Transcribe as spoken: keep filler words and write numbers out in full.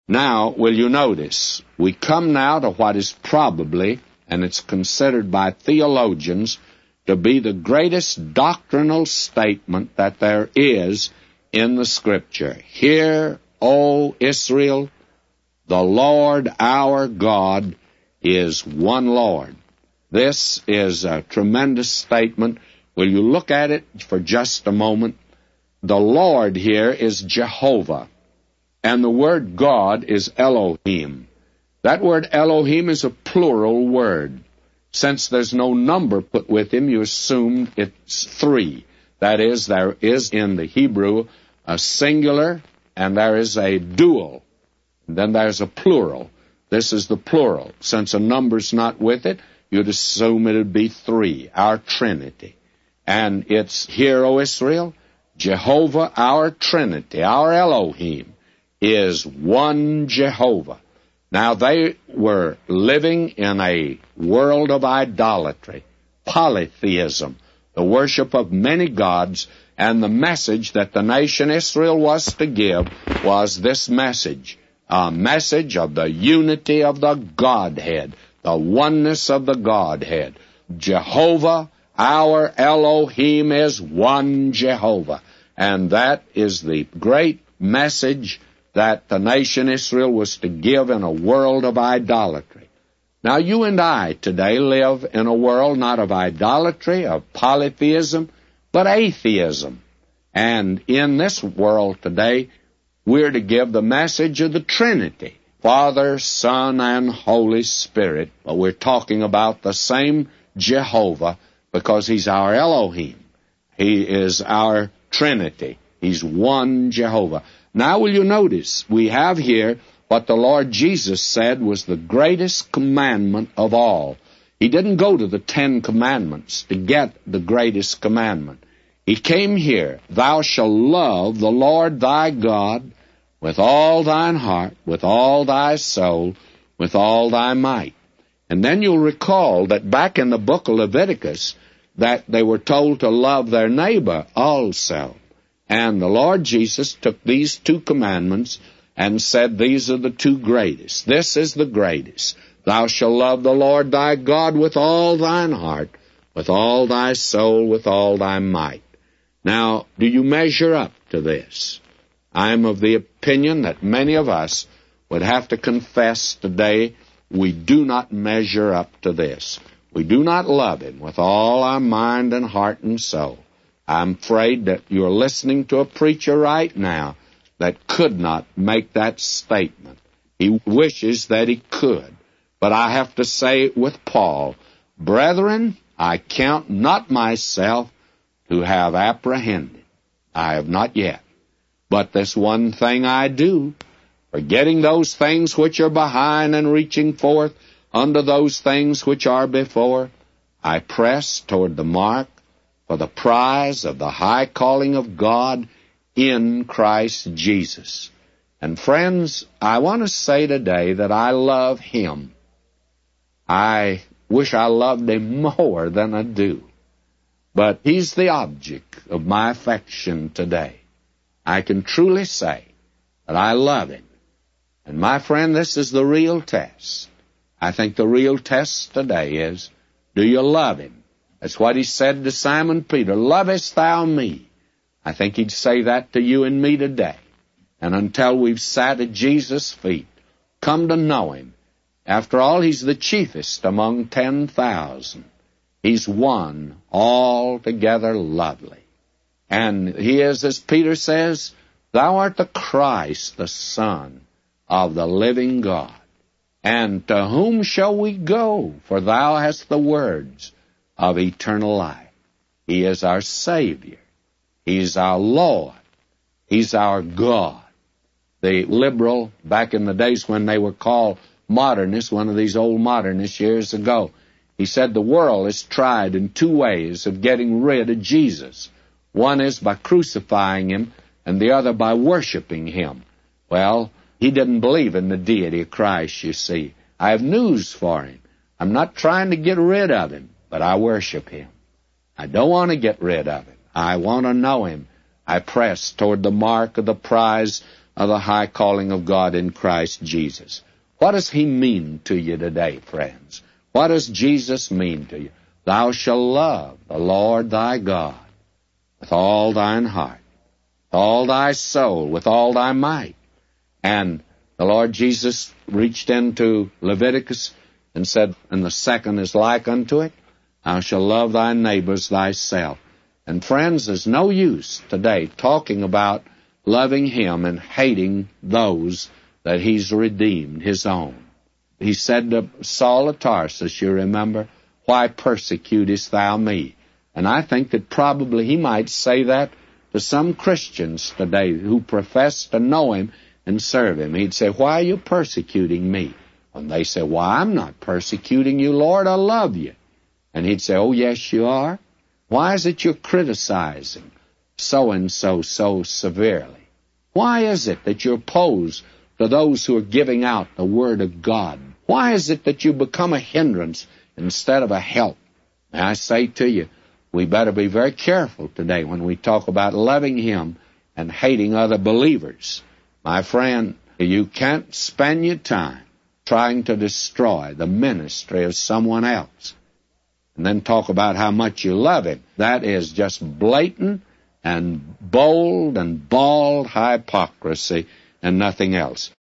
Now, will you notice, we come now to what is probably, and it's considered by theologians, to be the greatest doctrinal statement that there is in the Scripture. Hear, O Israel, the Lord our God is one Lord. This is a tremendous statement. Will you look at it for just a moment? The Lord here is Jehovah, and the word God is Elohim. That word Elohim is a plural word. Since there's no number put with him, you assume it's three. That is, there is in the Hebrew a singular, and there is a dual. And then there's a plural. This is the plural. Since a number's not with it, you'd assume it would be three, our Trinity. And it's, Hear, O Israel, Jehovah, our Trinity, our Elohim, is one Jehovah. Now, they were living in a world of idolatry, polytheism, the worship of many gods, and the message that the nation Israel was to give was this message, a message of the unity of the Godhead, the oneness of the Godhead. Jehovah, our Elohim, is one Jehovah. And that is the great message that the nation Israel was to give in a world of idolatry. Now, you and I today live in a world not of idolatry, of polytheism, but atheism. And in this world today, we're to give the message of the Trinity, Father, Son, and Holy Spirit. But we're talking about the same Jehovah because he's our Elohim. He is our Trinity. He's one Jehovah. Now will you notice, we have here what the Lord Jesus said was the greatest commandment of all. He didn't go to the Ten Commandments to get the greatest commandment. He came here, thou shalt love the Lord thy God with all thine heart, with all thy soul, with all thy might. And then you'll recall that back in the book of Leviticus, that they were told to love their neighbor also. And the Lord Jesus took these two commandments and said, these are the two greatest. This is the greatest. Thou shalt love the Lord thy God with all thine heart, with all thy soul, with all thy might. Now, do you measure up to this? I'm of the opinion that many of us would have to confess today we do not measure up to this. We do not love him with all our mind and heart and soul. I'm afraid that you're listening to a preacher right now that could not make that statement. He wishes that he could. But I have to say with Paul, brethren, I count not myself to have apprehended. I have not yet. But this one thing I do, forgetting those things which are behind and reaching forth unto those things which are before, I press toward the mark for the prize of the high calling of God in Christ Jesus. And friends, I want to say today that I love him. I wish I loved him more than I do. But he's the object of my affection today. I can truly say that I love him. And my friend, this is the real test. I think the real test today is, do you love him? That's what he said to Simon Peter, lovest thou me? I think he'd say that to you and me today. And until we've sat at Jesus' feet, come to know him. After all, he's the chiefest among ten thousand. He's one altogether lovely. And he is, as Peter says, thou art the Christ, the Son of the living God. And to whom shall we go? For thou hast the words of eternal life. He is our Savior. He's our Lord. He's our God. The liberal, back in the days when they were called modernists, one of these old modernists years ago, he said the world has tried in two ways of getting rid of Jesus. One is by crucifying him, and the other by worshiping him. Well, he didn't believe in the deity of Christ, you see. I have news for him. I'm not trying to get rid of him, but I worship him. I don't want to get rid of him. I want to know him. I press toward the mark of the prize of the high calling of God in Christ Jesus. What does he mean to you today, friends? What does Jesus mean to you? Thou shalt love the Lord thy God with all thine heart, with all thy soul, with all thy might. And the Lord Jesus reached into Leviticus and said, and the second is like unto it, thou shalt love thy neighbors thyself. And friends, there's no use today talking about loving him and hating those that he's redeemed, his own. He said to Saul of Tarsus, you remember, why persecutest thou me? And I think that probably he might say that to some Christians today who profess to know him and serve him. He'd say, why are you persecuting me? And they say, why, I'm not persecuting you, Lord, I love you. And he'd say, oh, yes, you are. Why is it you're criticizing so-and-so so severely? Why is it that you're opposed to those who are giving out the Word of God? Why is it that you become a hindrance instead of a help? And I say to you, we better be very careful today when we talk about loving him and hating other believers. My friend, you can't spend your time trying to destroy the ministry of someone else and then talk about how much you love him. That is just blatant and bold and bald hypocrisy and nothing else.